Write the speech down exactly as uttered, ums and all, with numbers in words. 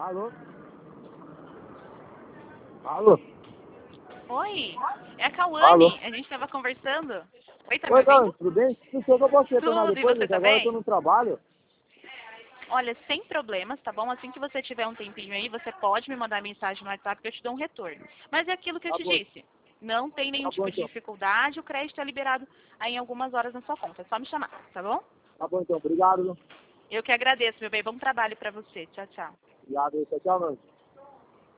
Alô? Alô? Oi, é a Alô? Cauane, a gente estava conversando. Oi, tá me Oi, Dani, ouvindo? tudo bem? Não sei que eu posso retornar Tudo, e depois, você porque tá agora eu tô bem? no trabalho. Olha, sem problemas, tá bom? Assim que você tiver um tempinho aí, você pode me mandar mensagem no WhatsApp que eu te dou um retorno. Mas é aquilo que eu Tá te bom, disse. Não tem nenhum tá bom tipo de então. dificuldade, o crédito é liberado aí em algumas horas na sua conta. É só me chamar, tá bom? Tá bom então, obrigado. Eu que agradeço, meu bem. Bom trabalho pra você. Tchau, tchau. Obrigado, tchau, tchau, mano.